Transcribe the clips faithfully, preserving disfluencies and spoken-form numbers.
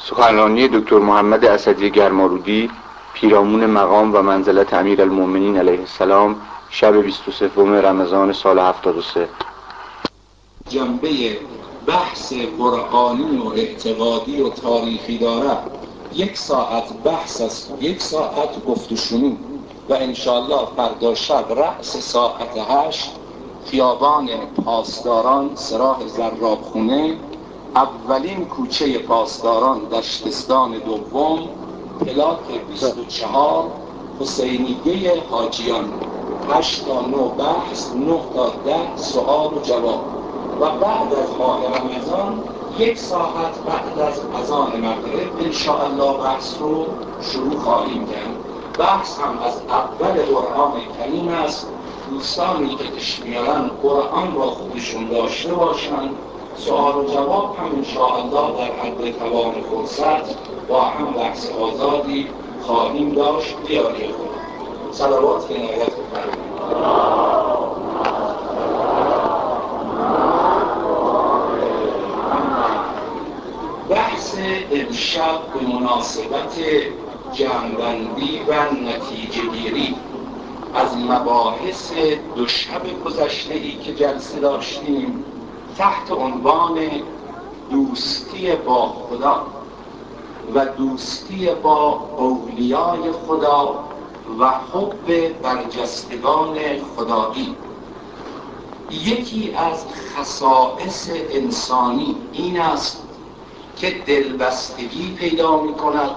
سخنرانی دکتر محمد اسدی گرمارودی، پیرامون مقام و منزلت امیرالمؤمنین علیه السلام، شب بیست و سوم رمضان سال هفتاد و سه. جنبه بحث قرآنی و اعتقادی و تاریخی دارد. یک ساعت بحث است، یک ساعت گفت و شنود و انشاءالله فردا شب رأس ساعت هشت خیابان پاسداران، سراح زرابخونه، اولین کوچه پاسداران، دشتستان دوم، پلاک بیست و چهار، حسینیه حاجیان. هشت تا نه بحث، نه تا ده سوال و جواب و بعد از ماه رمضان یک ساعت بعد از اذان مغرب انشاءالله بحث رو شروع خواهیم کرد. بحث هم از اول قرآن کریم است. دوستانی که اشمیارن قرآن را خودشون داشته باشند، سوال و جواب هم انشاءالله در حد توان فرصت با هم بحث آزادی خواهیم داشت. بیاری خود صلوات عنایت بفرمایید. بحث امشب به مناسبت جمع‌بندی و نتیجه گیری از مباحث دو شب گذشته‌ای که جلسه داشتیم تحت عنوان دوستی با خدا و دوستی با اولیای خدا و حب برجستگان خدایی. یکی از خصائص انسانی این است که دلبستگی پیدا می کند،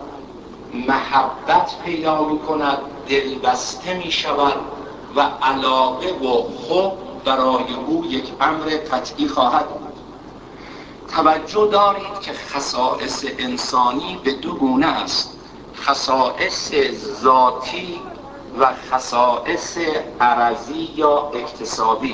محبت پیدا می کند، دلبسته می شود و علاقه و حب برای او یک امر قطعی خواهد بود. توجه دارید که خصائص انسانی به دو گونه است: خصائص ذاتی و خصائص عرضی یا اکتسابی.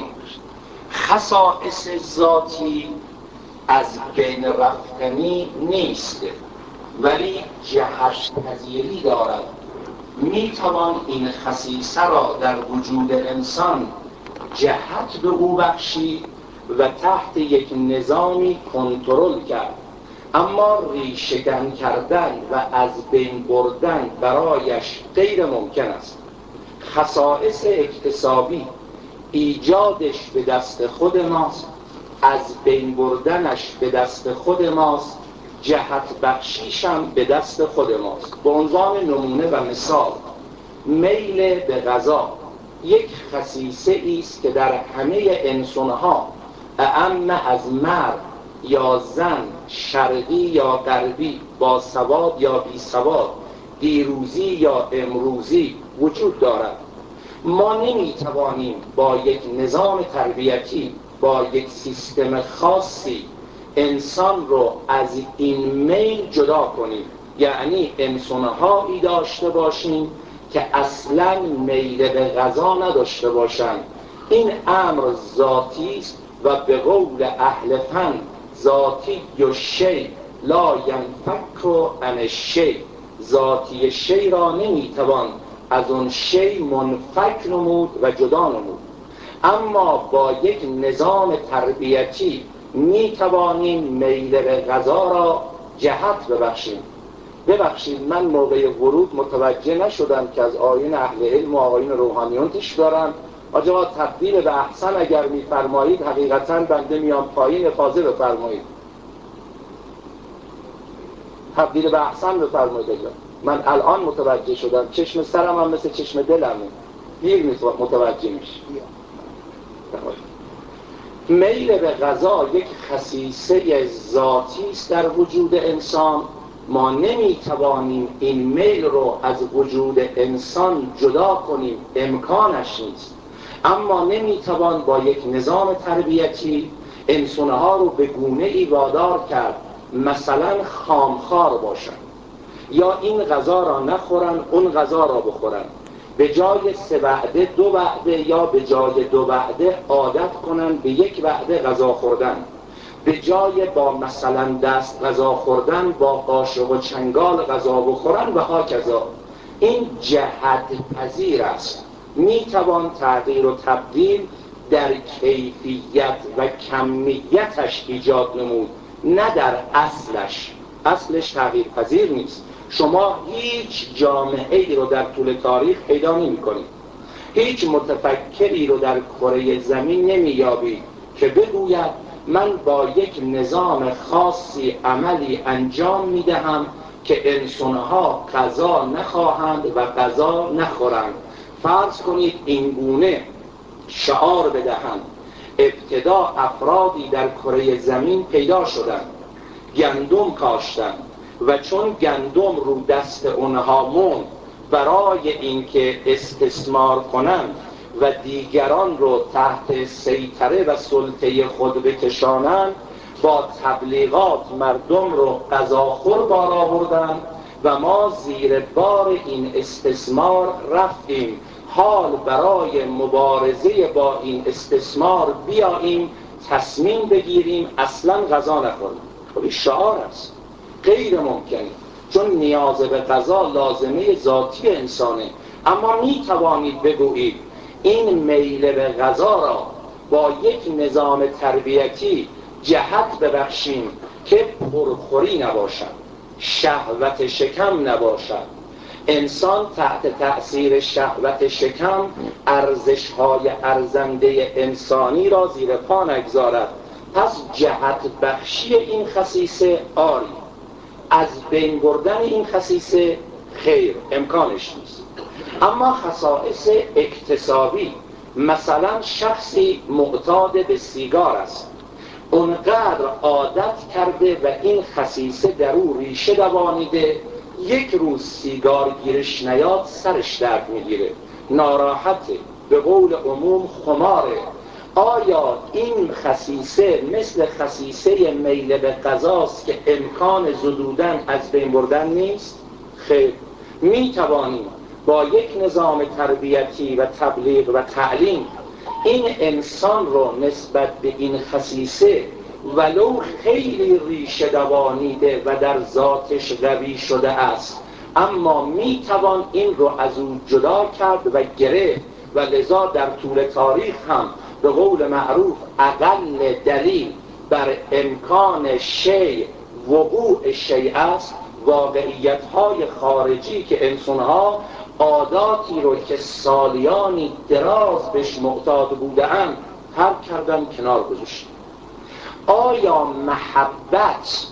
خصائص ذاتی از بین رفتنی نیست ولی جهش پذیری دارد. می توان این خصیصه را در وجود انسان جهت به او بخشید و تحت یک نظامی کنترل کرد، اما ریشه‌کن کردن و از بین بردن برایش غیر ممکن است. خصائص اکتسابی ایجادش به دست خود ماست، از بین بردنش به دست خود ماست، جهت بخشیشم به دست خود ماست. به عنوان نمونه و مثال، میل به غذا یک خصیصه است که در همه انسانها، اعم از مرد یا زن، شرقی یا غربی، با سواد یا بی سواد، دیروزی یا امروزی وجود دارد. ما نمی توانیم با یک نظام تربیتی، با یک سیستم خاصی انسان رو از این میل جدا کنیم. یعنی انسانهایی داشته باشیم که اصلا میل به غذا نداشته باشند. این امر ذاتی است و به قول اهل فن ذاتی و شی لا ینفک عن الشی. ذاتی شی را نمیتوان از اون شی منفک نمود و جدا نمود. اما با یک نظام تربیتی میتوانیم میل به غذا را جهت ببخشیم. ببخشید من موقع ورود متوجه نشدم که از آیین اهل علم و آیین روحانیون تیش دارم. آجا تبدیل به احسن اگر میفرمایید حقیقتا بنده میام پایین افاظه بفرمایید. تبدیل به احسن بفرمایید. اجا من الان متوجه شدم، چشم سرم هم مثل چشم دلمه، دیر نیست متوجه میشه. میل به غذا یک خصیصه ذاتی است در وجود انسان. ما نمیتوانیم این میل رو از وجود انسان جدا کنیم، امکانش نیست. اما نمیتوان با یک نظام تربیتی انسانها رو به گونه ای وادار کرد مثلا خامخوار باشن یا این غذا را نخورن اون غذا را بخورن. به جای سه وعده دو وعده یا به جای دو وعده عادت کنن به یک وعده غذا خوردن. به جای با مثلا دست غذا خوردن با قاشق و چنگال غذا بخورن و هاکذا. این جهت پذیر است. میتوان تغییر و تبدیل در کیفیت و کمیتش ایجاد نمود، نه در اصلش. اصلش تغییر پذیر نیست. شما هیچ جامعه ای رو در طول تاریخ پیدا نمی کنید، هیچ متفکری رو در کره زمین نمی یابید که بگوید من با یک نظام خاصی عملی انجام می دهم که انسانها غذا نخواهند و غذا نخورند. فرض کنید این گونه شعار بدهند. ابتدا افرادی در کره زمین پیدا شدند، گندم کاشتند و چون گندم رو دست اونها موند، برای اینکه استثمار کنند و دیگران رو تحت سیطره و سلطه خود بکشانند، با تبلیغات مردم رو غذاخور بار آوردند و ما زیر بار این استثمار رفتیم. حال برای مبارزه با این استثمار بیاییم تصمیم بگیریم اصلا غذا نخوریم. خب این شعار است، غیر ممکنه، چون نیاز به غذا لازمه ذاتی انسانه. اما می توانید بگویید این میل به غذا را با یک نظام تربیتی جهت ببخشیم که پرخوری نباشد، شهوت شکم نباشد. انسان تحت تأثیر شهوت شکم ارزش‌های ارزنده انسانی را زیر پا نگذارد. پس جهت بخشی این خصیصه آری، از بین بردن این خصیصه خیر، امکانش نیست. اما خصائص اکتسابی، مثلا شخصی معتاد به سیگار است، اونقدر عادت کرده و این خصیصه در او ریشه دوانیده، یک روز سیگار گیرش نیاد سرش درد میگیره، ناراحته، به قول عموم خماره. آیا این خصیصه مثل خصیصه میل به غذاست که امکان زدودن از بین بردن نیست؟ خیر، می توانیم با یک نظام تربیتی و تبلیغ و تعلیم این انسان رو نسبت به این خصیصه ولو خیلی ریشه دوانیده و در ذاتش قوی شده است، اما می توان این رو از او جدا کرد و گرفت. و لذا در طول تاریخ هم به قول معروف اقل دلیل بر امکان شیء وقوع شیء است واقعیت‌های خارجی که انسان‌ها عاداتی رو که سالیانی دراز بهش معتاد بودند ترک کردن، کنار گذاشتن. آیا محبت،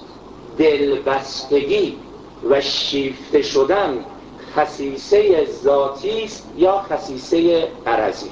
دلبستگی و شیفته شدن خصیصه ذاتی است یا خصیصه عرضی؟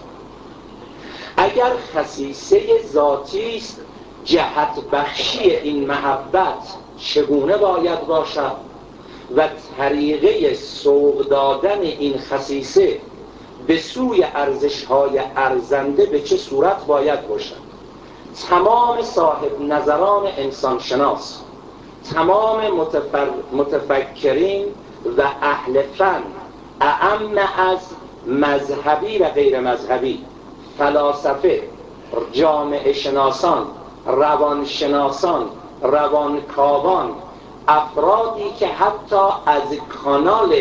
اگر خصیصه ذاتی است، جهت بخشی این محبت چگونه باید باشد و طریقه سوق دادن این خصیصه به سوی ارزش‌های ارزنده به چه صورت باید باشد؟ تمام صاحب نظران انسانشناس، تمام متفر... متفکرین و اهل فن، اعم از مذهبی و غیر مذهبی، فلاسفه، جامعه شناسان، روانشناسان، روانکاوان، افرادی که حتی از کانال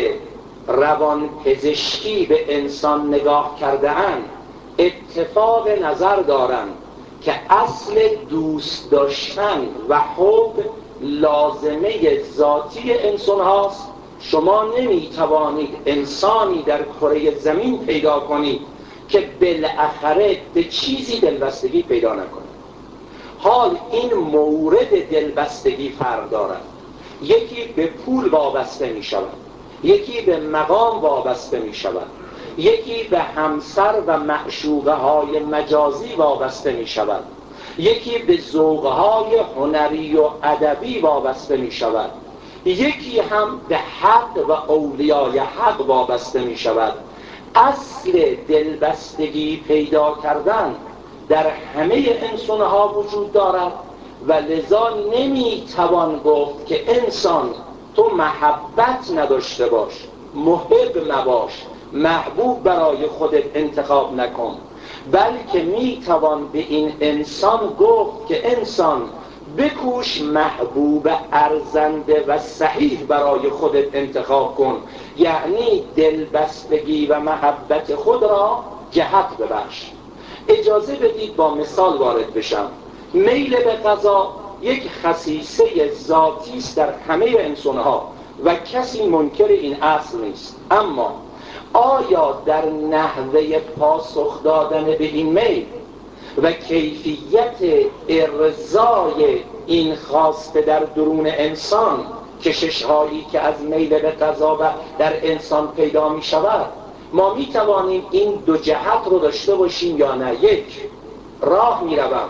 روانپزشکی به انسان نگاه کرده اند، اتفاق نظر دارند که اصل دوست داشتن و حب لازمه ذاتی انسان هاست. شما نمی توانید انسانی در کره زمین پیدا کنید که بالاخره به چیزی دلبستگی پیدا نکنه. حال این مورد دلبستگی فرق دارد. یکی به پول وابسته می شود، یکی به مقام وابسته می شود، یکی به همسر و معشوقه های مجازی وابسته می شود، یکی به ذوق های هنری و ادبی وابسته می شود، یکی هم به حق و اولیای حق وابسته می شود. اصل دلبستگی پیدا کردن در همه انسان ها وجود دارد و لذا نمی توان گفت که انسان تو محبت نداشته باش، محب مباش، محبوب برای خودت انتخاب نکن، بلکه می توان به این انسان گفت که انسان بکوش محبوب ارزنده و صحیح برای خودت انتخاب کن، یعنی دلبستگی و محبت خود را جهت ببخش. اجازه بدید با مثال وارد بشم. میل به غذا یک خصیصه ذاتی است در همه انسانها و کسی منکر این اصل نیست. اما آیا در نحوه پاسخ دادن به این میل و کیفیت ارضای این خواسته در درون انسان، کشش‌هایی که از میل به غذا و در انسان پیدا می شود، ما می توانیم این دو جهت رو داشته باشیم یا نه؟ یک، راه می روم،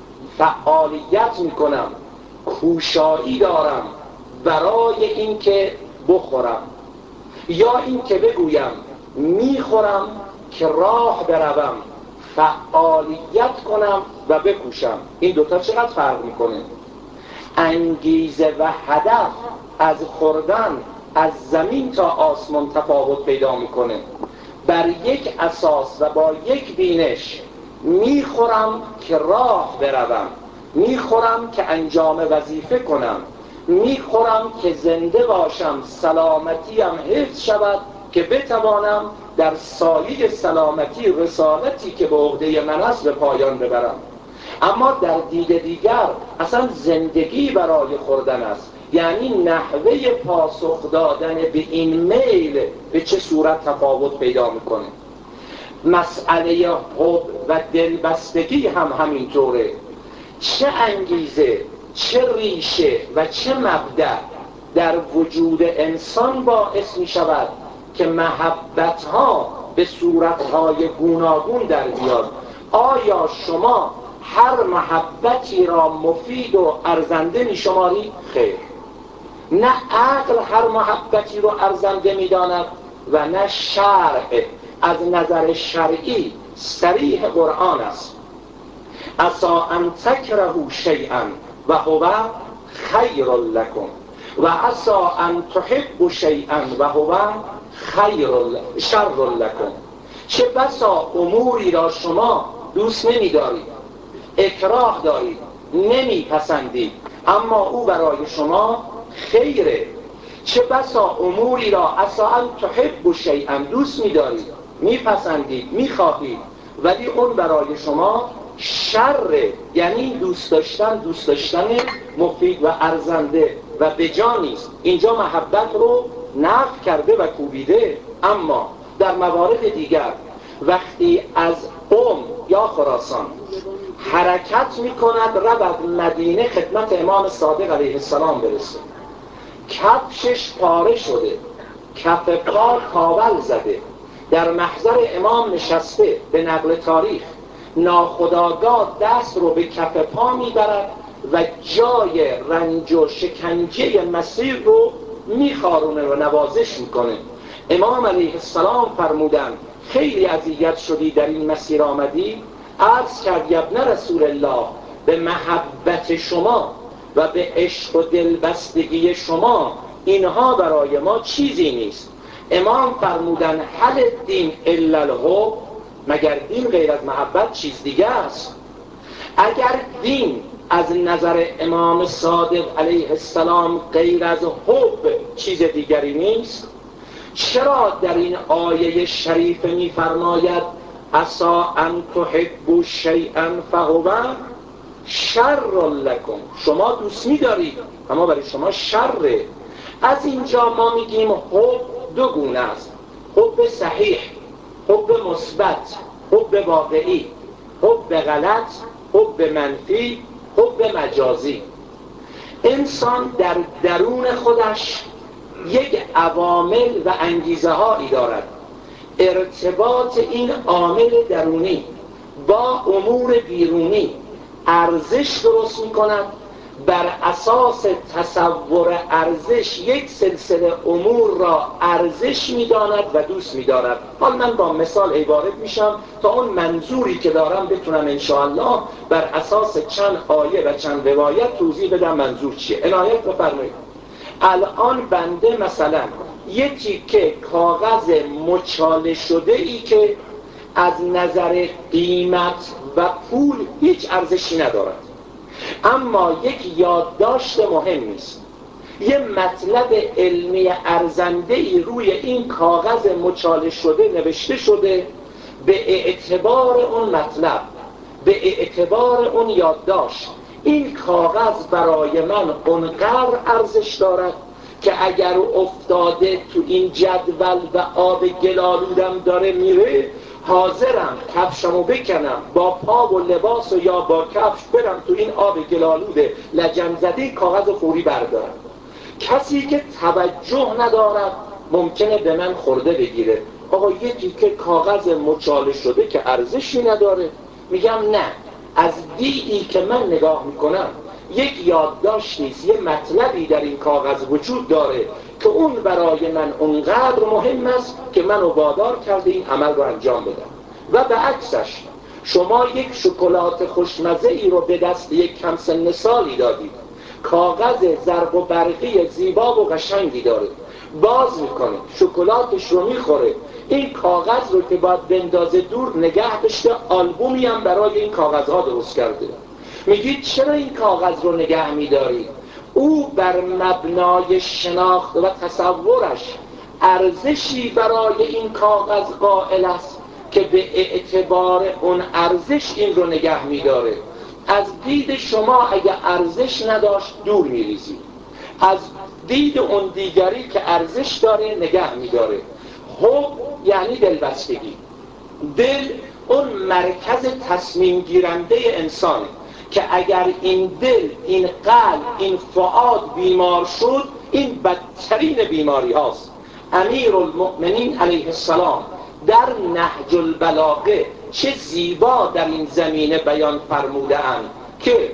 فعالیت می کنم، کوشایی دارم برای این که بخورم، یا این که بگویم می خورم که راه بروم، فعالیت کنم و بکوشم. این دوتا چقدر فرق میکنه؟ انگیزه و هدف از خوردن از زمین تا آسمان تفاوت پیدا میکنه. بر یک اساس و با یک بینش میخورم که راه بروم، میخورم که انجام وظیفه کنم، میخورم که زنده باشم، سلامتیم حفظ شود که بتوانم در سایه سلامتی رسالتی که به عهده من است به پایان ببرم. اما در دید دیگر اصلا زندگی برای خوردن است. یعنی نحوه پاسخ دادن به این میل به چه صورت تفاوت پیدا میکنه. مسئله حب و دلبستگی هم همینطوره. چه انگیزه، چه ریشه و چه مبدأ در وجود انسان باعث می شود که محبت‌ها به صورت‌های گوناگون در بیاد. آیا شما هر محبتی را مفید و ارزنده می شمارید؟ خیر. نه عقل هر محبتی رو ارزنده می داند و نه شرع. از نظر شرعی صریح قرآن است: عسا ان تکرهوا شیئا و هو خیر لکم و عسا ان تحبوا شیئا و هو خیر شر لکم. چه بسا اموری را شما دوست نمی دارید، اکراه دارید، نمی پسندید، اما او برای شما خیره. چه بسا اموری را عسا ان تحبوا شیئا دوست می دارید، می پسندید، می خواهید، ولی اون برای شما شره. یعنی دوست داشتن دوست داشتن مفید و ارزنده و بجا نیست. اینجا محبت رو نفی کرده و کوبیده. اما در موارد دیگر وقتی از قم یا خراسان حرکت می کند رود مدینه خدمت امام صادق علیه السلام برسه، کفشش پاره شده، کف پا کاول زده، در محضر امام نشسته، به نقل تاریخ ناخودآگاه دست رو به کف پا میبرد و جای رنج و شکنجه مسیر رو میخارونه و نوازش میکنه. امام علیه السلام فرمودن خیلی اذیت شدی در این مسیر آمدی؟ عرض کرد ابن رسول الله به محبت شما و به عشق و دلبستگی شما اینها برای ما چیزی نیست. امام فرمودن هل الدین الا الحب، مگر دین غیر از محبت چیز دیگه است؟ اگر دین از نظر امام صادق علیه السلام غیر از حب چیز دیگری نیست، چرا در این آیه شریف می‌فرماید عسا ان تحبوا شیئا فهو شر لکم؟ شما دوست می‌دارید اما برای شما شره. از اینجا ما میگیم حب دو گونه است: حب صحیح، حب مثبت، حب واقعی، حب غلط، حب منفی، حب مجازی. انسان در درون خودش یک عوامل و انگیزه هایی دارد. ارتباط این عامل درونی با امور بیرونی ارزش درست می کند. بر اساس تصور ارزش یک سلسله امور را ارزش می داند و دوست می دارد. حال من با مثال عبارت می شم تا اون منظوری که دارم بتونم انشاءالله بر اساس چند آیه و چند روایت توضیح بدم منظور چیه. عنایت بفرمایید. الان بنده مثلا یه تیکه کاغذ مچاله شده ای که از نظر قیمت و پول هیچ ارزشی ندارد، اما یک یادداشت مهمی است، یه مطلب علمی ارزنده‌ای روی این کاغذ مچاله شده نوشته شده، به اعتبار اون مطلب، به اعتبار اون یادداشت این کاغذ برای من اونقدر ارزش دارد که اگر افتاده تو این جدول و آب گلالودم داره میره، حاضرم کفشمو بکنم با پا و لباس و یا با کفش برم تو این آب گلالود لجن زده، کاغذ فوری بردارم. کسی که توجه ندارد ممکنه به من خورده بگیره، آقا یه تیکه کاغذ مچاله شده که ارزشی نداره. میگم نه، از دیدی که من نگاه میکنم یک یادداشت نیست، یه مطلبی در این کاغذ وجود داره که اون برای من اونقدر مهم است که منو وادار کرده این عمل رو انجام بدم. و به عکسش شما یک شکلات خوشمزه ای رو به دست یک کم سن سالی دادید، کاغذ زرق و برقی زیبا و قشنگی داره، باز میکنه شکلاتش رو میخوره، این کاغذ رو که باید بندازه دور نگه داشته، آلبومی هم برای این کاغذها درست کرده. میگید چرا این کاغذ رو نگه میدارید؟ او بر مبنای شناخت و تصورش ارزشی برای این کاغذ قائل است که به اعتبار اون ارزش این رو نگه میداره. از دید شما اگه ارزش نداشت دور میریزید، از دید اون دیگری که ارزش داره نگه میداره. حب یعنی دلبستگی. دل اون مرکز تصمیم گیرنده انسانه که اگر این دل، این قلب، این فؤاد بیمار شد، این بدترین بیماری هاست. امیر المؤمنین علیه السلام در نهج البلاغه چه زیبا در این زمینه بیان فرموده اند که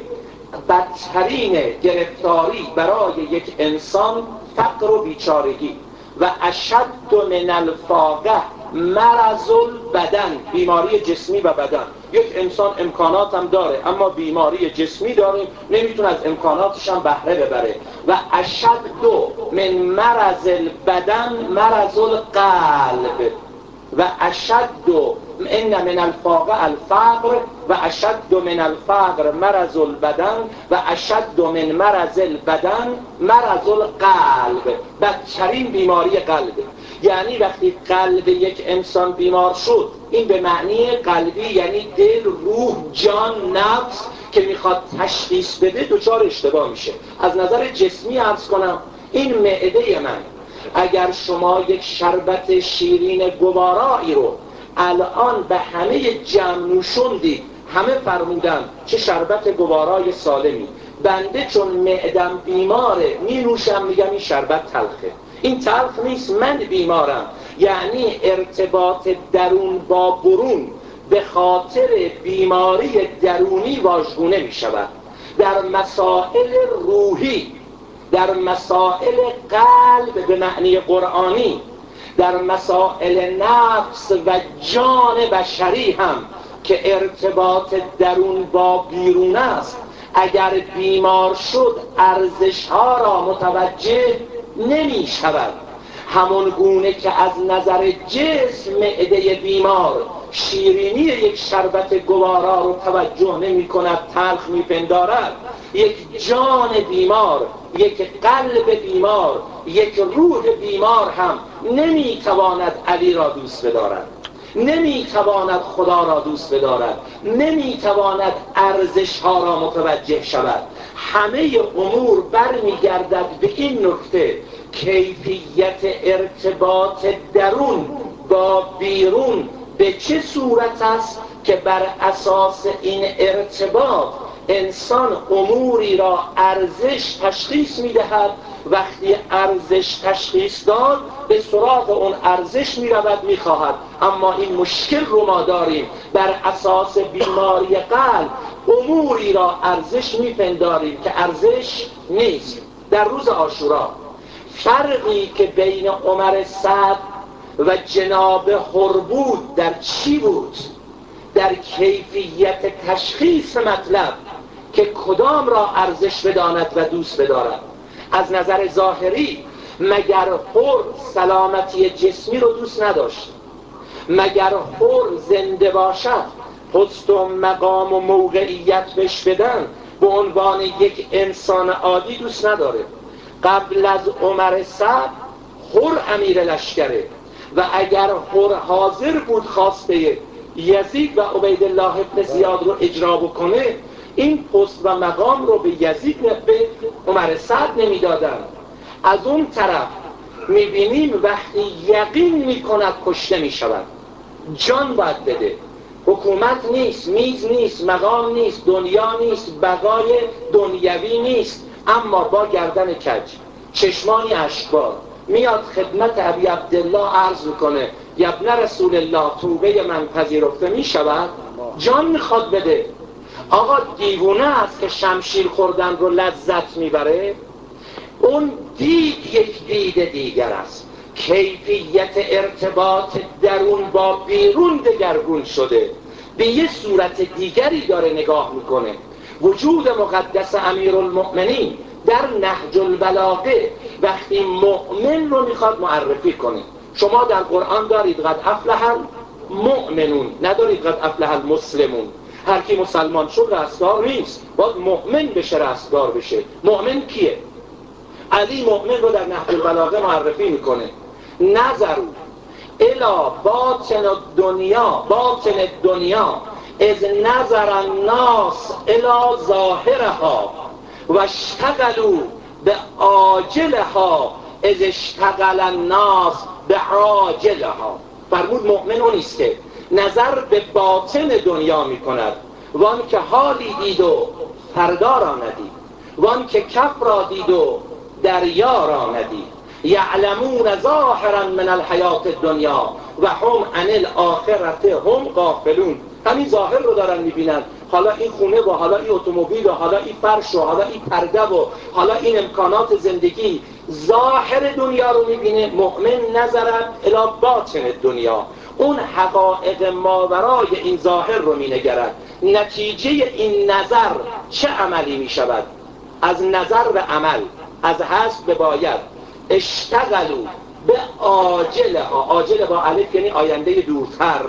بدترین گرفتاری برای یک انسان فقر و بیچارگی و اشد من الفاقه مرض البدن، بیماری جسمی و بدن. یک انسان امکانات هم داره اما بیماری جسمی داره، نمیتونه از امکاناتش هم بهره ببره. و اشد من مرض البدن مرض القلب و اشد ان من الفاقه الفقر و اشد من الفقر مرض البدن و اشد من مرض البدن مرض القلب. بدترین بیماری قلبه. یعنی وقتی قلب یک انسان بیمار شد، این به معنی قلبی یعنی دل، روح، جان، نفس که میخواد تشخیص بده دچار اشتباه میشه. از نظر جسمی عرض کنم، این معده من اگر شما یک شربت شیرین گوارایی رو الان به همه جمع نوشوندید، همه فرمودن چه شربت گوارای سالمی، بنده چون معدم بیماره می نوشم، میگم این شربت تلخه. این تلخ نیست، من بیمارم. یعنی ارتباط درون با برون به خاطر بیماری درونی واژگونه می شود. در مسائل روحی، در مسائل قلب به معنی قرآنی، در مسائل نفس و جان بشری هم که ارتباط درون با بیرون است، اگر بیمار شد ارزش ها را متوجه نمی شود. همون گونه که از نظر جسم معده بیمار شیرینی یک شربت گوارا رو توجه نمی کند، تلخ می پندارد، یک جان بیمار، یک قلب بیمار، یک روح بیمار هم نمی تواند علی را دوست بدارد، نمی تواند خدا را دوست بدارد، نمی تواند ارزش ها را متوجه شود. همه امور برمیگردد به این نکته: کیفیت ارتباط درون با بیرون به چه صورت است که بر اساس این ارتباط انسان اموری را ارزش تشخیص می‌دهد. وقتی ارزش تشخیص داد به سراغ اون ارزش می‌رود، می‌خواهد. اما این مشکل رو ما داریم، بر اساس بیماری قلب اموری را ارزش می‌پنداریم که ارزش نیست. در روز عاشورا فرقی که بین عمر سعد و جناب هربود در چی بود؟ در کیفیت تشخیص مطلب که کدام را ارزش بداند و دوست بدارد. از نظر ظاهری مگر هر سلامتی جسمی رو دوست نداشت؟ مگر هر زنده باشد پست و مقام و موقعیت بهش بدن به عنوان یک انسان عادی دوست نداره؟ قبل از عمر سعد هر امیر لشکره و اگر هر حاضر بود خواسته یزید و عبیدالله ابن زیاد رو اجرا بکنه، این پست و مقام رو به یزید به عمر سعد نمیدادن. از اون طرف میبینیم وقتی یقین میکند کشته میشود، جان باید بده. حکومت نیست، میز نیست، مقام نیست، دنیا نیست، بقای دنیوی نیست، اما با گردن کج، چشمانی اشکبار میاد خدمت ابی عبدالله عرض میکنه ابن رسول الله توبه من پذیرفته میشود، جان میخواد بده. آقا دیوونه است که شمشیر خوردن رو لذت میبره؟ اون دید یک دید دیگر است، کیفیت ارتباط درون با بیرون دگرگون شده، به یه صورت دیگری داره نگاه میکنه. وجود مقدس امیرالمؤمنین در نهج البلاغه وقتی مؤمن رو میخواد معرفی کنه، شما در قرآن دارید قد افلح المؤمنون، ندارید قد افلح المسلمون. هر کی مسلمان شد رستگار نیست، باید مؤمن بشه رستگار بشه. مؤمن کیه؟ علی مؤمن رو در نهج البلاغه معرفی میکنه، نظرو الا باطن الدنیا باطن الدنیا از نظر الناس الا ظاهرها و اشتغلوا به عاجلها از اشتغل الناس به عاجلها. فرمود مؤمن اون است که نظر به باطن دنیا میکند، وان که حالی دید و فردا را ندید، وان که کف را دید و دریا را ندید. یعلمون ظاهرا من الحیات الدنیا و هم عن الاخرت هم غافلون. همین ظاهر رو دارن میبینن، حالا این خونه و حالا این اتومبیل و حالا این فرش و حالا این پرده و حالا این امکانات زندگی، ظاهر دنیا رو میبینه. مؤمن نظرت الی باطن دنیا، اون حقایق ماورای این ظاهر رو مینگرد. نتیجه این نظر چه عملی میشود؟ از نظر به عمل، از هست به باید. اشتغلوا به عاجلها، عاجل با الف یعنی آینده دورتر،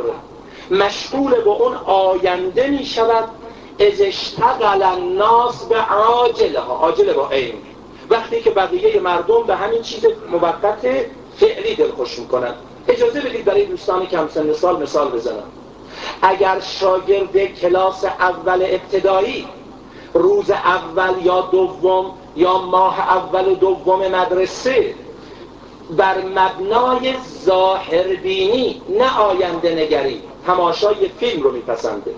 مشغول به اون آینده می شود. از اشتغل الناس به عاجلها، عاجل با عین، وقتی که بقیه مردم به همین چیز موقت فعلی دلخوش میکنن. اجازه بدید برای دوستان کم سن سال مثال بزنم. اگر شاگرد کلاس اول ابتدایی روز اول یا دوم یا ماه اول و دوم مدرسه بر مبنای ظاهربینی نه آینده نگری تماشای فیلم رو میپسنده،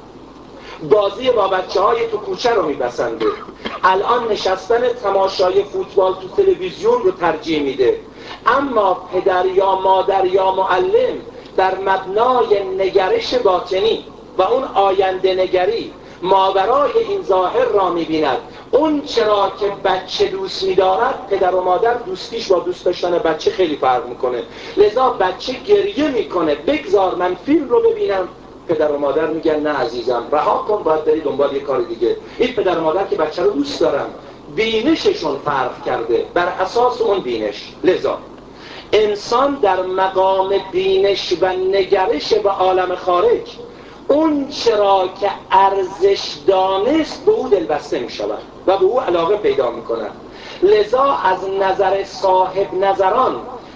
بازی با بچه های تو کوچه رو میپسنده، الان نشستن تماشای فوتبال تو تلویزیون رو ترجیح میده، اما پدر یا مادر یا معلم در مبنای نگرش باطنی و اون آینده نگری ماورای این ظاهر را میبیند. اون چرا که بچه دوست میدارد، پدر و مادر دوستیش با دوست داشتن بچه خیلی فرق میکنه، لذا بچه گریه میکنه بگذار من فیلم رو ببینم، پدر و مادر میگن نه عزیزم رها کن، باید بری دنبال یه کار دیگه. این پدر و مادر که بچه رو دوست دارن، بینششون فرق کرده بر اساس اون بینش. لذا انسان در مقام بینش و نگرش به عالم خارج اون چرا که ارزش دانست به او دلبسته می شود و به او علاقه پیدا می کند. لذا از نظر صاحب نظران،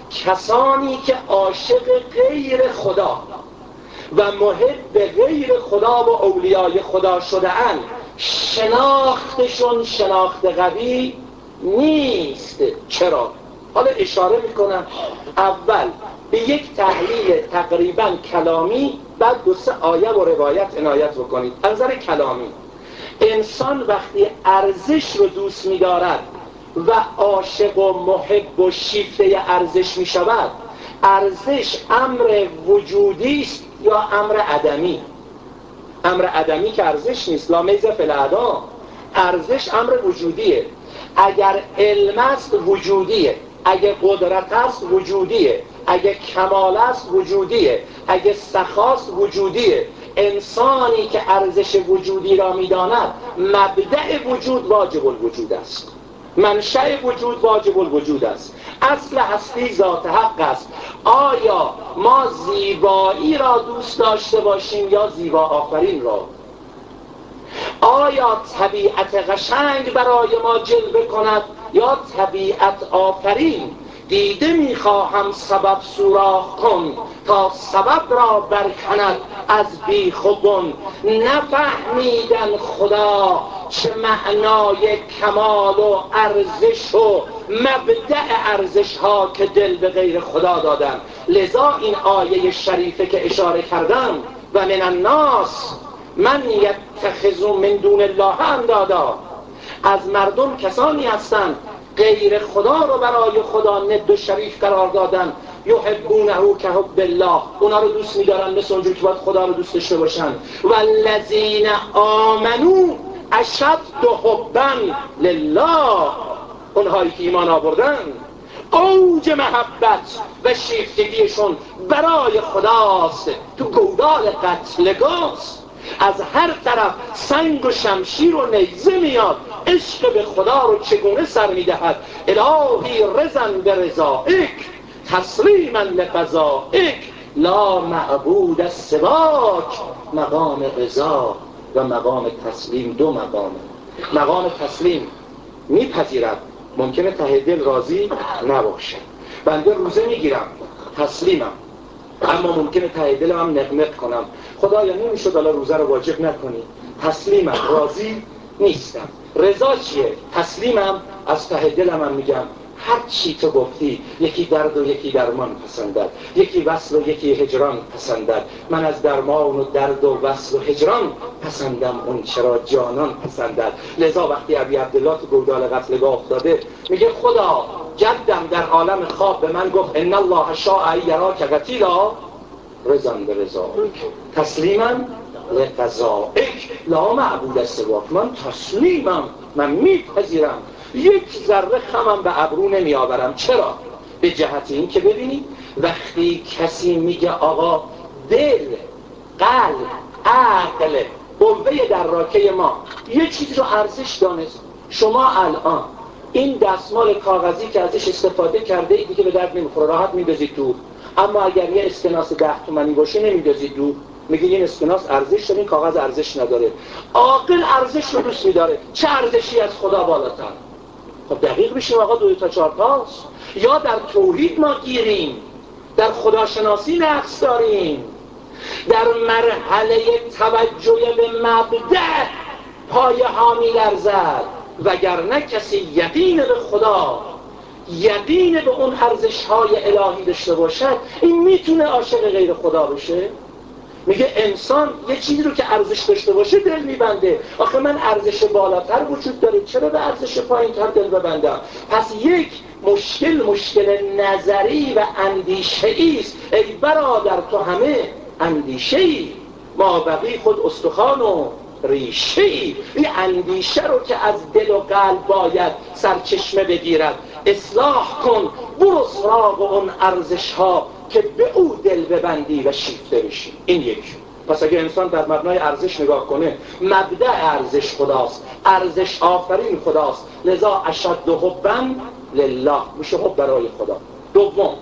کسانی که عاشق غیر خدا و محب غیر خدا و اولیای خدا شده اند، شناختشون شناخت قوی نیست. چرا؟ حالا اشاره می کنم اول به یک تحلیل تقریبا کلامی، بعد دو سه آیه و روایت عنایت بکنید. از نظر کلامی، انسان وقتی ارزش رو دوست می دارد و عاشق و محب و شیفته ارزش می شود، ارزش امر وجودی است یا امر عدمی؟ امر عدمی که ارزش نیست، لا میز فی الاعدام. ارزش امر وجودیه. اگر علم است وجودیه، اگه قدرت است وجودیه، اگه کمال است وجودیه، اگه سخاست وجودیه. انسانی که ارزش وجودی را میداند، مبدأ وجود واجب الوجود است، منشأ وجود واجب الوجود است، اصل هستی ذات حق است. آیا ما زیبایی را دوست داشته باشیم یا زیبا آفرین را؟ آیا طبیعت قشنگ برای ما جلوه کند یا طبیعت آفرین دیده میخواهم سبب سوراخ کن تا سبب را برکند از بیخ و بن. نفهمیدن خدا چه معنای کمال و ارزش و مبدأ ارزش ها که دل به غیر خدا دادن. لذا این آیه شریفه که اشاره کردم و من الناس من یتخذ من دون الله اندادا، از مردم کسانی هستند غیر خدا رو برای خدا ند و شریف قرار دادن. یحبونه که حب الله، اونا رو دوست می‌دارن مثل اونجوری که باید خدا رو دوست داشته باشن. والذین آمنو اشد حبا لله، اونهایی که ایمان آوردن اوج محبت و شیفتگیشون برای خداست. تو گودال قتلگاست، از هر طرف سنگ و شمشیر و نیزه میاد. عشق به خدا رو چگونه سر میدهد؟ الهی رضا برضایک تسلیما لقضایک لا معبود سواک. مقام رضا و مقام تسلیم دو مقامه. مقام تسلیم میپذیرد ممکنه ته دل راضی نباشه، بنده روزه میگیرم تسلیمم، اما ممکنه ته دلم هم نقنق کنم خدایا نمیشد الان روزه رو واجب نکنی، تسلیمم، راضی نیستم. رضا چیه؟ تسلیمم، از ته دلم هم میگم هر چی تو گفتی، یکی درد و یکی درمان پسندد، یکی وصل و یکی هجران پسندد. من از درمان و درد و وصل و هجران پسندم اون چرا جانان پسندد. لذا وقتی ابی عبدالله تو گودال قتلگاه افتاده میگه خدا جدم در عالم خواب به من گفت ان الله شاء یراک قتیلا رضا برضایک تسلیما لقضایک لا معبود سواک. من تسلیمم، من میپذیرم، یک ذره خمم به ابرو نمی آورم. چرا؟ به جهت این که ببینید وقتی کسی میگه آقا دل، قلب، عقل، قوه دراکه ما یه چیز رو ارزش دانست. شما الان این دستمال کاغذی که ازش استفاده کرده اید دیگه به درد نمیخوره، راحت میندازید دور. اما اگر یه اسکناس ده تومانی باشه نمیندازید دور، میگه این اسکناس ارزش داره، این کاغذ ارزش نداره. عاقل ارزش رو دوست میداره. چه ارزشی از خدا بالاتر؟ خب دقیق بشیم آقا، دوی تا چهار تاست. یا در توحید ما گیریم، در خداشناسی نقص داریم، در مرحله توجه به مبدأ پایه ها می لرزد. وگرنه کسی یقین به خدا، یقین به اون ارزش های الهی داشته باشد، این میتونه عاشق غیر خدا بشه؟ میگه انسان یه چیزی رو که ارزش داشته باشه دل میبنده. آخه من ارزش بالاتر وجود داره، چرا به ارزش پایین‌تر دل ببندم؟ پس یک مشکل مشکل نظری و اندیشه‌ای است. ای برادر تو همه اندیشه‌ای، ما بقی خود استخوان و ریشه‌ای. این اندیشه رو که از دل و قلب باید سرچشمه بگیرد. اصلاح کن، برو سراغ اون ارزش‌ها که به او دل ببندی و شیفته بشی. این یک. پس اگه انسان در مبنای ارزش نگاه کنه، مبدأ ارزش خداست، ارزش آفرین خداست. لذا اشد حبا لله، میشه حب برای خدا. دوم،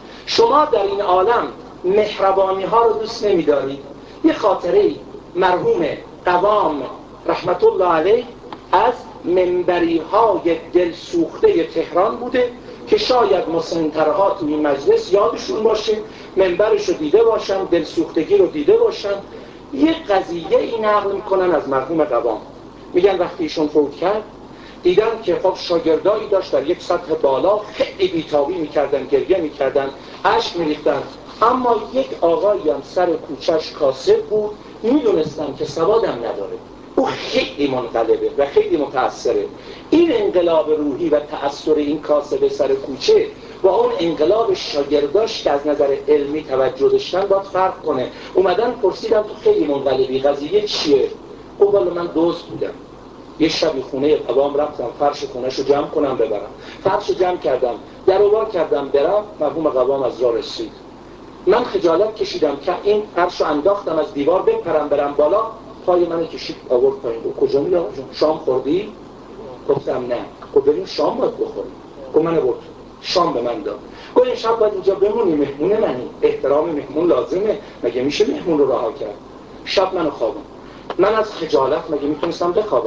شما در این عالم مهربانی ها رو دوست نمیدارید. یه خاطره مرحوم قوام رحمت الله علیه از منبری های دل سوخته تهران بوده که شاید مسنترها تو این مجلس یادشون باشه، منبرش رو دیده باشن، دل سوختگی رو دیده باشن. یه قضیه ای نقل میکنن از مرحوم قوام. میگن وقتی ایشون فوت کرد دیدن که خب شاگردایی داشت در یک سطح بالا خیلی بیتابی میکردن، گریه میکردن، اشک میریختن. اما یک آقایی هم سر کوچش کاسب بود، میدونستن که سوادم نداره، او خیلی منقلبه و خیلی متأثره. این انقلاب روحی و تأثیر این کاسب سر کوچه با اون انقلاب شاگرداش که از نظر علمی توجه داشتن باید فرق کنه. اومدن پرسیدن تو خیلی منقلبی، قضیه چیه؟ او والا من دوست بودم، یه شبی خونه قوام رفتم فرش خونهشو جمع کنم ببرم، فرشو جمع کردم، در و بار کردم برم، مرحوم قوام از راه رسید. من خجالت کشیدم که این فرشو انداختم از دیوار بپرم برم بالا، پای من کشید آورد پایین. گفت کجا میری آقا جون؟ شام خوردی؟ گفتم نه. گفت بریم شام باید بخوریم. گفت من برد شام به من داد. گفت این شب باید اینجا بمونی، مهمون منی، احترام مهمون لازمه، مگه میشه مهمون رو رها کرد؟ شب منو خوابم. من از خجالت مگه میتونستم بخوابم؟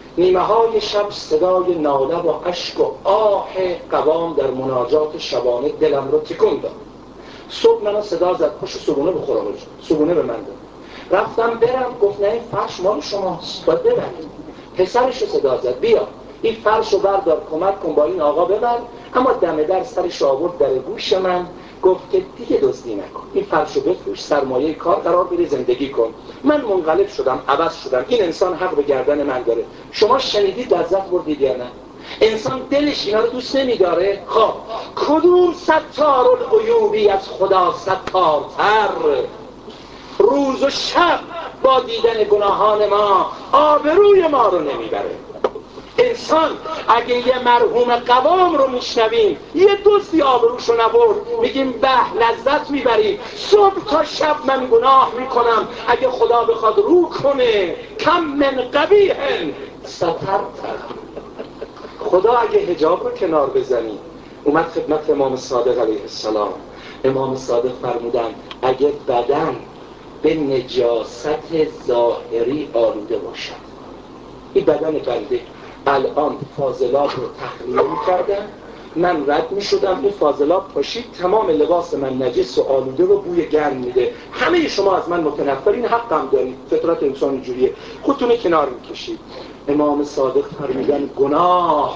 نیمه های شب صدای ناله و اشک و آه قوام در مناجات شبانه دلم رو تکون داد. صبح منو صدا زد پاشو صبونه بخورم، صبونه به من داد. رفتم برم، گفت نه این فرش مال شماست باید ببرید. پسرش رو صدا زد بیا این فرش رو بردار کمک کن با این آقا ببر. اما دم در سرش آورد در گوش من گفت که دیگه دزدی نکن، این فرش رو بفروش، سرمایه کار قرار بری زندگی کن. من منقلب شدم، عوض شدم. این انسان حق به گردن من داره. شما شنیدید لذت بردید یا نه؟ انسان دلش اینا رو دوست نمیداره؟ خب کدوم ستار العیوبی از خدا ستارتر؟ روز و شب با دیدن گناهان ما آبروی ما رو نمیبره. انسان اگه یه مرحوم قوام رو میشنویم یه دزدی آبروشو نبرد میگیم به لذت میبریم. صبح تا شب من گناه میکنم، اگه خدا بخواد رو کنه کم من قبیح سترتر. خدا اگه حجاب رو کنار بزنی، اومد خدمت امام صادق علیه السلام. امام صادق فرمودن اگه بدن به نجاست ظاهری آلوده باشد، این بدن بنده الان فاضلات رو تخلیه می‌کردن، من رد می‌شدم، این فاضلات پاشید تمام لباس من نجس و آلوده رو بوی گرم میده. همه شما از من متنفرین، حقم دارید، فطرت انسان اینجوریه، خودتون کنار می‌کشید. امام صادق فرمودن گناه،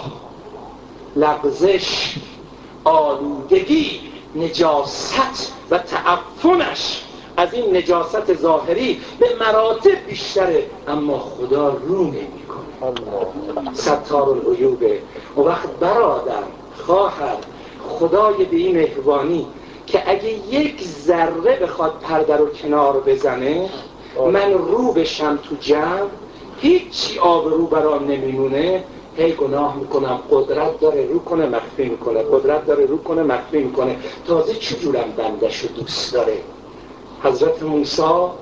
لغزش، آلودگی، نجاست و تعفنش از این نجاست ظاهری به مراتب بیشتره، اما خدا رو نمی‌کنه. ستار العیوبه. و وقت برادر خواهر خدای به این مهربانی که اگه یک ذره بخواد پرده رو کنار بزنه من رو بشم تو جمع، هیچی آبرو برام نمیمونه، هی گناه میکنم. قدرت داره رو کنه مخفی میکنه، قدرت داره رو کنه مخفی میکنه. تازه چجورم بندش رو دوست داره. حضرت موسی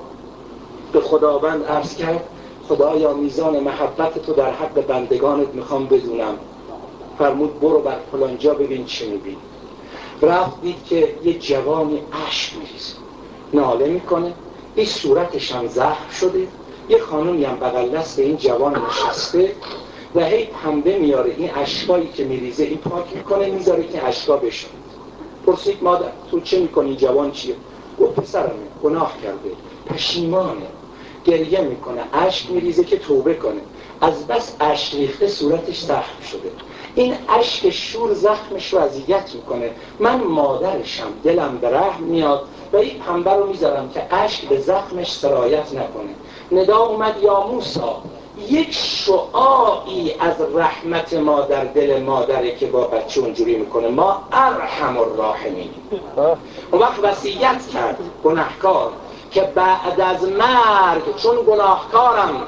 به خداوند عرض کرد خدایا میزان محبت تو در حق بندگانت میخوام بدونم. فرمود برو بر فلانجا ببین چی میبینی. رفت دید که یه جوانی اشک میریزه، ناله میکنه، این صورتش هم زخم شده، یه خانومی هم بغل دست این جوان نشسته و هی پنبه میاره این اشکایی که میریزه این پاک میکنه میذاره که اشکا بشن. پرسید مادر تو چه میکنی؟ جوان چیه؟ گفت پسرمه گناه کرده، پشیمانه، گریه میکنه، اشک میریزه که توبه کنه. از بس اشک ریخته صورتش زخم شده، این اشک شور زخمش رو اذیت میکنه. من مادرشم، دلم به رحم میاد و این پنبه رو میذارم که اشک به زخمش سرایت نکنه. ندا اومد یا موسی، یک شعاعی از رحمت ما در دل مادره که با بچه اونجوری میکنه، ما ارحم الراحمین. اون وقت وصیت کرد گناهکار که بعد از مرگ چون گناهکارم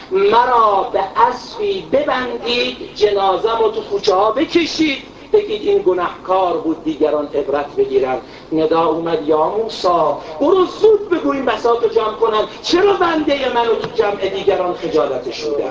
مرا به اسبی ببندید، جنازم رو تو کوچه ها بکشید، بگید این گناهکار بود دیگران عبرت بگیرن. ندا اومد یا موسی برو زود بگو این بساط رو جمع کنن، چرا بنده منو تو جمع دیگران خجالتش بودن؟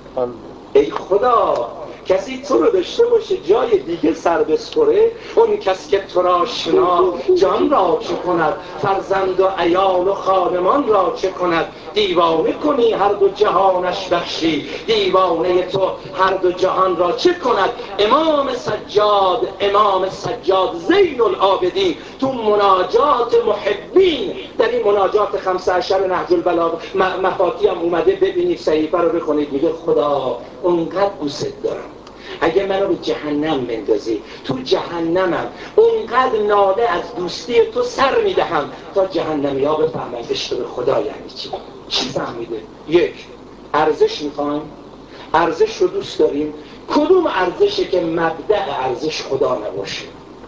ای خدا کسی تو رو داشته باشه جای دیگه سر بسپره، اون کس که تو را شنا جان را چه کند، فرزند و عیال و خانمان را چه کند. دیوانه کنی هر دو جهانش بخشی، دیوانه تو هر دو جهان را چه کند. امام سجاد امام سجاد زین العابدین تو مناجات محبین، در این مناجات خمسه عشر نهج البلاغه مفاتی هم اومده، ببینید صحیفه رو بخونید، میگه خدا اونقدر دوست دارم اگه منو به جهنم بندازی تو جهنمم اونقدر ناله از دوستی تو سر میدهم تا جهنمی ها بفهمن عشق به خدا یعنی چی. چی فهمیده؟ یک، ارزش میخوایم، ارزش رو دوست داریم. کدوم ارزشه که مبدأ ارزش خدا نباشه؟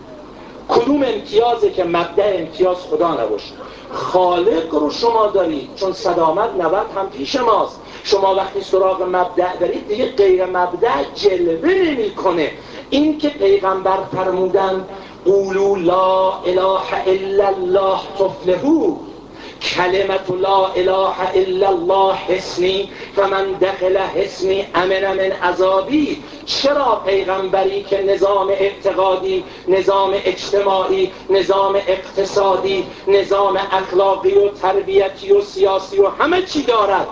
کدوم امتیازه که مبدأ امتیاز خدا نباشه؟ خالق رو شما دارید، چون صدامت نود هم پیش ماست. شما وقتی سراغ مبدأ دارید دیگه غیر مبدأ جلوه نمی کنه. این که پیغمبر فرمودن قولوا لا اله الا الله تفلحوا، کلمت لا اله الا الله حسنی فمن دخل حسنی امن من عذابی. چرا پیغمبری که نظام اعتقادی، نظام اجتماعی، نظام اقتصادی، نظام اخلاقی و تربیتی و سیاسی و همه چی دارد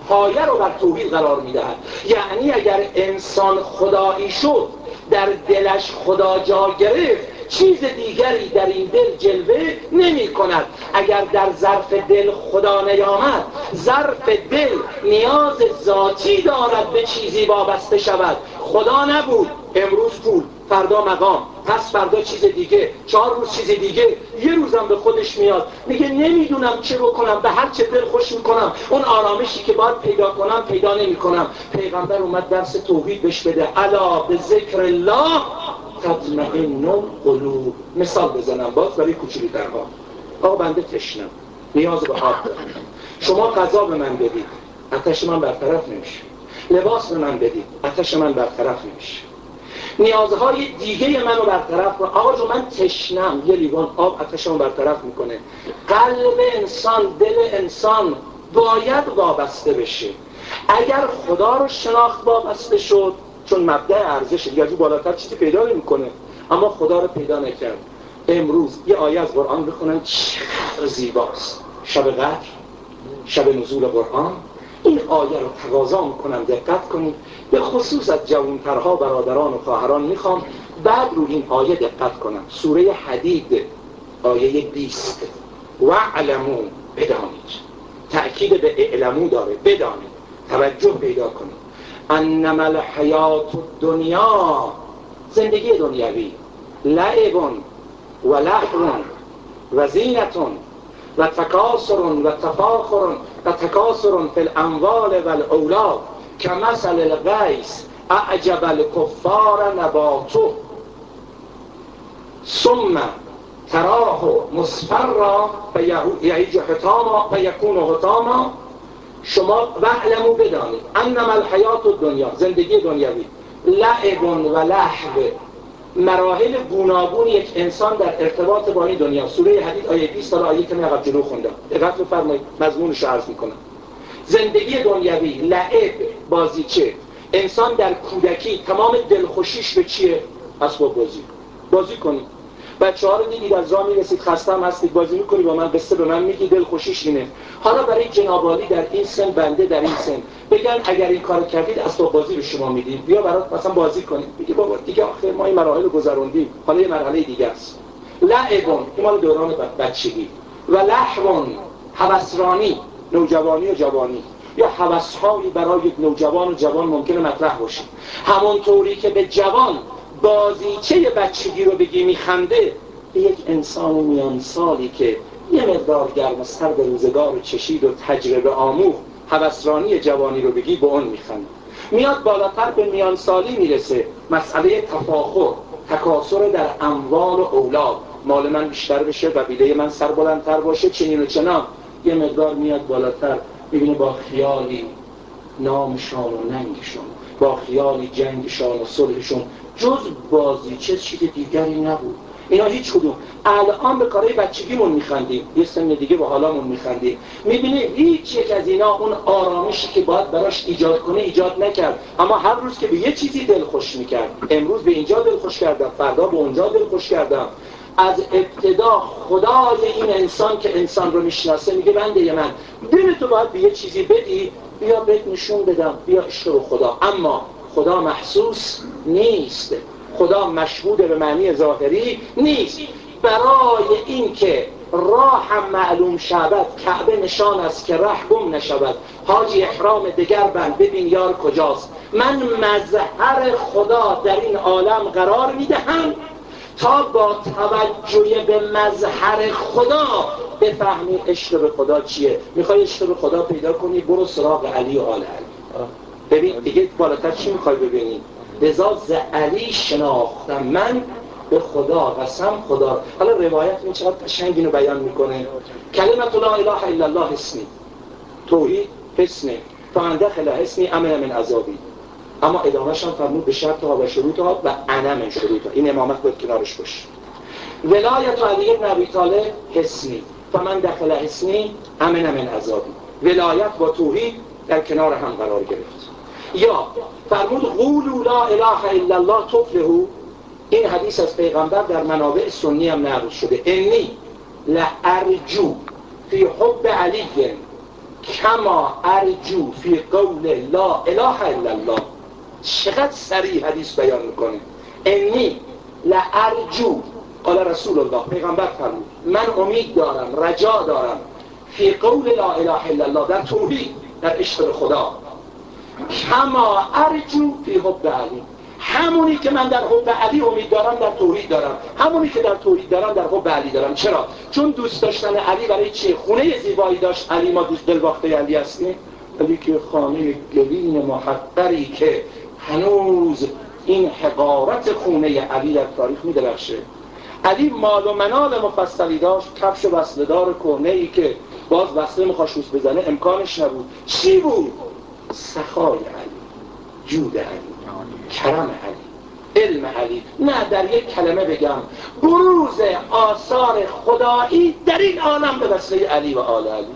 پایه رو بر توحید قرار میدهد. یعنی اگر انسان خدایی شد، در دلش خدا جا گرفت، چیز دیگری در این دل جلوه نمی کند. اگر در ظرف دل خدا نیامد، ظرف دل نیاز ذاتی دارد به چیزی وابسته شود. خدا نبود، امروز پول، فردا مقام، پس فردا چیز دیگه، چهار روز چیز دیگه، یه روزم به خودش میاد میگه نمیدونم چه بکنم، به هر چه دل خوش میکنم، اون آرامشی که باید پیدا کنم پیدا نمیکنم. پیغمبر اومد درس توحید بهش بده. الا به ذکر الله تطمئن القلوب. مثال بزنم باز برای کوچولوترها. آقا بنده تشنم، نیاز به آب دارم، شما غذا به من بدید، آتش من برطرف نمیشه. لباس به من بدید، آتش من برطرف نمیشه. نیازهای دیگه منو برطرف کنه. آقا جو من تشنم، یه لیوان آب آتشمو برطرف میکنه. قلب انسان، دل انسان باید وابسته بشه. اگر خدا رو شناخت وابسته شد، چون مبدأ ارزش دیگه بالاتر چیزی پیدا نمیکنه، اما خدا رو پیدا نکرد. امروز یه آیه از قرآن بخونن چقدر زیباست. شب قدر، شب نزول قرآن. این آیه رو تقاضا میکنم دقت کنید، به خصوص از جوانترها برادران و خواهران میخوام بعد رو این آیه دقت کنم. سوره حدید آیه بیست. وَاعْلَمُوا، بدانید، تأکید به اعلمو داره، بدانید، توجه پیدا کنید. انما الحیات الدنیا، زندگی دنیوی، لعب و لهو و زینت و تکاثر و تفاخر و تکاثر فی الاموال و الاولاد کمثل الغیث اعجب الکفار نباته ثم تراه مصفرا فیهیج حطاما فیکون حطاما. شما وعلمو بدانید انما الحیات الدنیا، زندگی دنیوی، لعب و لهو، مراحل گوناگون یک انسان در ارتباط با این دنیا. سوره حدید آیه بیست تا آیه که من عقب جلو خوندم، دقت بفرمایید، مضمونش رو عرض میکنم. زندگی دنیوی، لعب، بازیچه. انسان در کودکی تمام دلخوشیش به چیه؟ اسباب بازی. بازی کنید. بچه ها رو دیدید از راه میرسید، خستم هستید، بازی میکنی با من، قصه به من میگی، دلخوشیش اینه. حالا برای جنابالی در این سن، بنده در این سن، بگن اگر این کارو کردید اسباب بازی به شما میدیم، بیا برات مثلا بازی کنید، میگی بابا دیگه آخر ما این مراحل گذروندیم، حالا یه مرحله دیگه است. لعبون، این مال دوران بچگی، و لهون، هوسرانی، نوجوانی و جوانی، یا هوس‌هایی برای نوجوان و جوان ممکنه مطرح باشه. همونطوری که به جوان بازیچه بچگی رو بگی میخنده، به یک انسان میان سالی که یه مقدار گرم‌سر به روزگار چشید و تجربه آموخ هوسرانی جوانی رو بگی، به اون میخنده. میاد بالاتر به میان سالی میرسه، مسئله تفاخر، تکاثر در اموال و اولاد، مال من بیشتر بشه، قبیله من سربلندتر باشه، چنین و چنان. یه مقدار میاد بالاتر، میبینه با خیالی نامشان و ننگشون، با خیالی جنگشان و صلحشون جز بازیچه چیز دیگری نبود. اینا هیچ کدوم. الان به کارهای بچگیمون میخندیم، یه سن دیگه به حالامون میخندیم. میبینه هیچ یک از اینا اون آرامشی که باید براش ایجاد کنه ایجاد نکرد. اما هر روز که به یه چیزی دل خوش میکرد، امروز به اینجا دل خوش کردم، فردا به اونجا دل خوش کردم. از ابتدا خدای این انسان که انسان رو میشناسه میگه بنده من، دل تو باید به یه چیزی بدی، بیا بهت نشون بدم، بیا عشق رو خدا. اما خدا محسوس نیست، خدا مشهود به معنی ظاهری نیست. برای این که راه هم معلوم شود، کعبه نشان است که ره گم نشود. حاجی احرام دگر بند، ببین یار کجاست. من مظهر خدا در این عالم قرار میدهم تا با توجه به مظهر خدا بفهمی عشق به خدا چیه. میخوای عشق به خدا پیدا کنی، برو سراغ علی و آل علی. ببین دیگه بالاتر چی میخوای ببینی؟ لذا ز علی شناختم من به خدا، قسم خدا. حالا روایت این چقدر قشنگ اینو بیان میکنه. کلمت لا اله الا الله اسمی، توحید حسنه، فمن دخل حسنی امن من عذابی. اما ادامهش هم فرمود به شرطها و شروطها و انا من شروطها. این امامت باید کنارش باشه. ولایت علی بن ابی طالب حسنی، فمن دخل حسنی امن من عذابی. ولایت با توحید در کنار هم قرار گرفت. یا فرمود قولوا لا اله الا الله تفلحوا. این حدیث از پیغمبر در منابع سنی هم نقل شده. انی لارجو فی حب علی کما ارجو فی قول لا اله الا الله. چقدر صریح حدیث بیان میکنه. انی لارجو، قال رسول الله، پیغمبر فرمود من امید دارم، رجا دارم، فی قول لا اله الا الله، در توحید، در عشق خدا، کما ارجو فی حب علی، همونی که من در حب علی امید دارم در توحید دارم، همونی که در توحید دارم در حب علی دارم. چرا؟ چون دوست داشتن علی برای چیه؟ خونه زیبایی داشت علی، ما دوست دلباخته علی هستیم. علی که خانه گلین محقری که هنوز این حقارت خونه علی در تاریخ می‌درخشه. علی مال و منال مفصلی داشت، کفش وصله‌دار کهنه‌ای که باز وصله می‌خواد شوش بزنه امکانش نبود. چی بود؟ سخای علی، جود علی، کرم علی، علم علی. نه در یک کلمه بگم، بروز آثار خدایی در این عالم به وسیله علی و آل علی.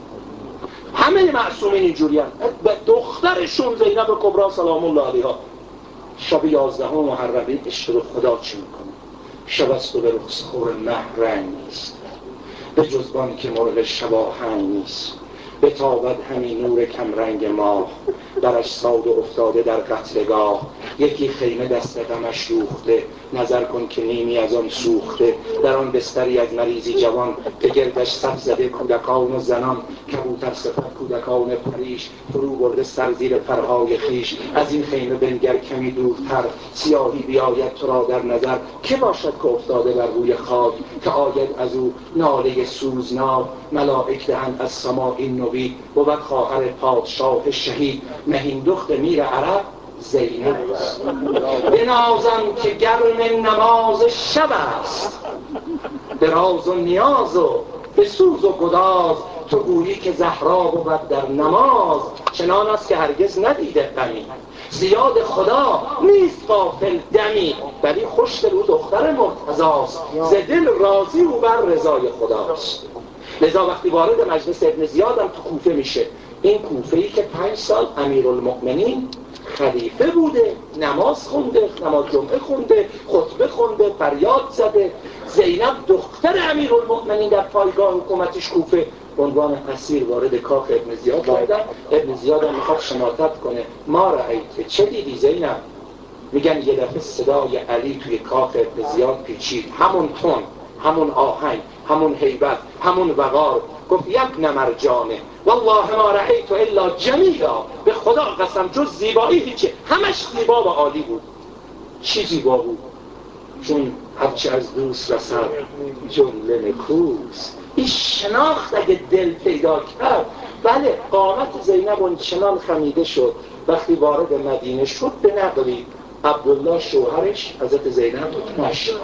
همه معصومین اینجوریان. به دخترشون زینب کبری سلام الله علیها شب یازدهم محرم عشق خدا چی میکنه؟ شب است و به رخسار مه رنگ نیست، به جزبان که مرغ شباهنگ نیست، به تابد همین نور کم رنگ ماه، برش ساده افتاده در قتلگاه. یکی خیمه دست غمش دوخته، نظر کن که نیمی از آن سوخته. در آن بستری از مریضی جوان، به گردش صف زده کودکان و زنان. کبوتر صفت کودکان پریش، فرو برده سر زیر پرهای خیش. از این خیمه بنگر کمی دورتر، سیاهی بیاید تو را در نظر. که باشد که افتاده بر روی خاک، که آید از او ناله سوزناک. ملائک دهند از سماع این نوید، بود خواهر پادشاه شهید. مهین دخت میر عرب زینب است، بنازم که گرم نماز شب است. به راز و نیاز و به سوز و گداز، تو گویی که زهرا بود در نماز. چنان است که هرگز ندیده غمی، زیاد خدا نیست غافل دمی. ولی خوش دل او دختر مرتضاست، ز دل راضی او بر رضای خداست. لذا وقتی وارد مجلس ابن زیاد هم تو کوفه میشه، این کوفه‌ای که پنج سال امیرالمؤمنین خلیفه بوده، نماز خونده، نماز جمعه خونده، خطبه خونده، فریاد زده. زینب دختر امیرالمؤمنین در پایگاه حکومتش کوفه به عنوان اسیر وارد کاخ ابن زیاد شدن. ابن زیاد هم میخواد شماتت کنه. ما رأیت، چه دیدی زینب؟ میگن یه دفعه صدای علی توی کاخ ابن زیاد پیچید، همون تون، همون آهنگ، همون هیبت، همون وقار. گفت یبن مرجانه والله ما رأیت الا جمیلا، به خدا قسم جز زیبایی هیچه، همش زیبا و عالی بود. چی زیبا بود؟ چون هرچه از دوست رسد جمله نکوست. این شناخت اگه دل پیدا کرد، بله قامت زینب اون چنان خمیده شد. وقتی وارد مدینه شد به نقلی عبدالله شوهرش حضرت زینب نشناخت.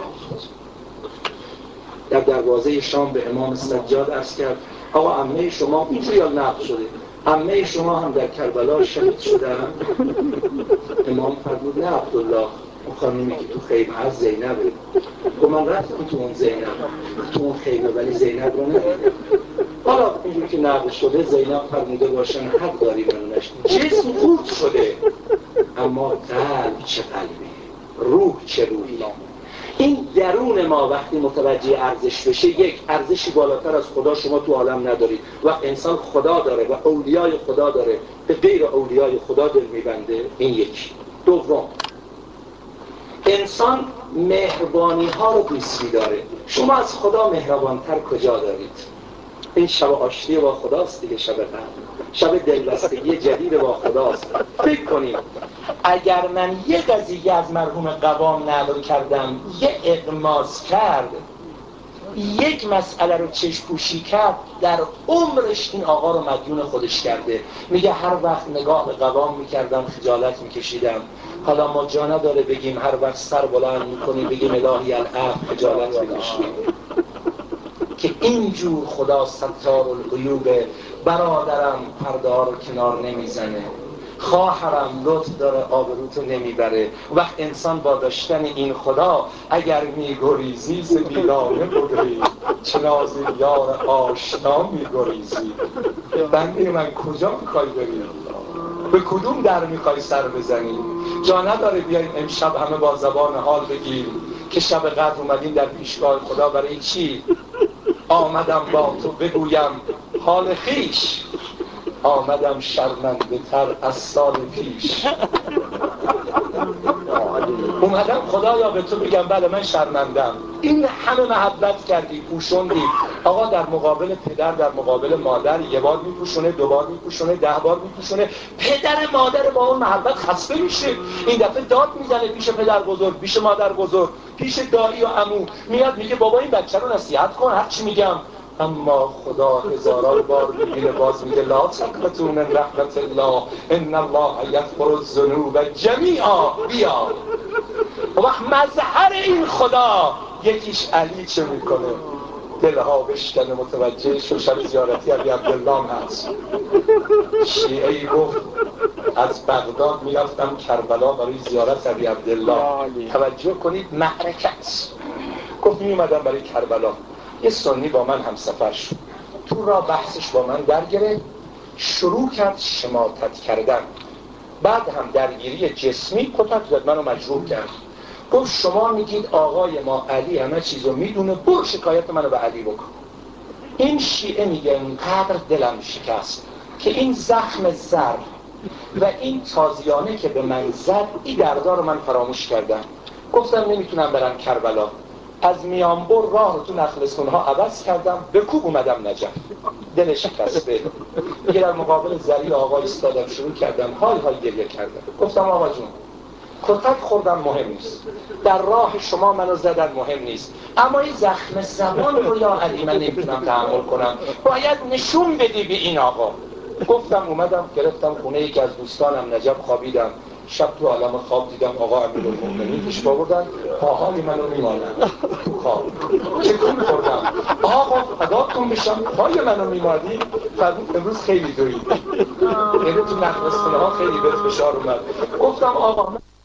در دروازه شام به امام سجاد عرض کرد آقا عمه شما اینجوری ها نقل شده، عمه شما هم در کربلا شهید شدن. امام فرمود نه عبدالله، اون خانمی که تو خیمه از زینبه. و من رفتم تو اون زینب، تو اون خیمه، ولی زینب رو ندیدم. حالا اینجوری که نقل شده زینب فرموده باشن حق داری منو نشنید. جسم خورد شده، اما قلب چه قلبی، روح چه روحی. این درون ما وقتی متوجه ارزش بشه، یک ارزشی بالاتر از خدا شما تو عالم ندارید. وقت انسان خدا داره و اولیای خدا داره، به غیر اولیای خدا دل میبنده. این یکی. دوم، انسان مهربانی ها رو دوست می‌داره. شما از خدا مهربانتر کجا دارید؟ این شب آشتی با خداست دیگه، شب قدر، شب دلبستگی جدید با خداست. فکر کنید اگر من یه قضیه از مرحوم قوام نقل کردم، یه اغماض کرد، یک مسئله رو چشپوشی کرد، در عمرش این آقا رو مدیون خودش کرده. میگه هر وقت نگاه به قوام میکردم خجالت میکشیدم. حالا ما جا نداره بگیم هر وقت سر بلند میکنیم بگیم الهی العفو، خجالت میکشیم. که اینجور خدا ستار الغیوبه. برادرم پرده ها رو کنار نمیزنه، خواهرم لطف داره آبروتو نمیبره. وقت انسان با داشتن این خدا اگر میگریزی ز ویرانه بگریز، چنازی یار آشنا میگریزی. بنده من کجا میخوای بری؟ به کدوم در میخوای سر بزنی؟ جا نداره بیاییم امشب همه با زبان حال بگیم که شب قدر اومدیم در پیشگاه خدا برای چی؟ آمدم با تو بگویم حال خیش. آمدم شرمنده تر از سال پیش. اومدم خدایا به تو بگم بله من شرمندم. این همه محبت کردی، پوشوندی. آقا در مقابل پدر، در مقابل مادر یه بار میپوشونه، دو بار میپوشونه، ده بار میپوشونه. پدر مادر با اون محبت خسته میشه، این دفعه داد میزنه پیش پدر بزرگ، پیش مادر بزرگ، پیش دایی و عمو، میاد میگه بابا این بچه رو نصیحت کن، هر چی میگم. اما خدا هزاران بار میگه، باز میگه لا تقنطوا من رحمت الله ان الله یغفر الذنوب جمیعا. بیا و وقت مظهر این خدا یکیش علی چه میکنه؟ دلها بشکنه متوجه شو. شب زیارتی ابی عبدالله هم هست. شیعه‌ای گفت از بغداد میرفتم کربلا برای زیارت ابی عبدالله. توجه کنید معرکت. گفت میومدم برای کربلا. یه سنی با من هم سفر شد، تو را بحثش با من درگره، شروع کرد شماتت کردن، بعد هم درگیری جسمی، کتک زد، منو مجروح کرد. گفت شما میگید آقای ما علی همه چیزو میدونه، برو شکایت منو به علی بکن. این شیعه میگه اینقدر دلم شکست که این زخم زر و این تازیانه که به من زد، این دردار من فراموش کردم. گفتم نمیتونم برم کربلا، از میانبر راه رو تو نخلستون ها عوض کردم، به کوب اومدم نجف. دل شکسته. دیگه در مقابل زری آقا ایستادم، شروع کردم های های گریه کردم. گفتم آقا جون کتک خوردم مهم نیست، در راه شما منو زدن مهم نیست، اما این زخم زبان رو یا علی من نمیتونم تحمل کنم، باید نشون بدی به این آقا. گفتم اومدم گرفتم خونه یکی از دوستانم نجف، خوابیدم. شب تو عالم خواب دیدم آقا امیرالمومنین پیش بردن، پاهای منو میمالن تو خواب. چکون خوردم آقا فدا کن بشم، پای منو میمالی. فرمود امروز خیلی دویدی، یعنی تو نخلستونه ها خیلی بهت فشار اومد. گفتم آقا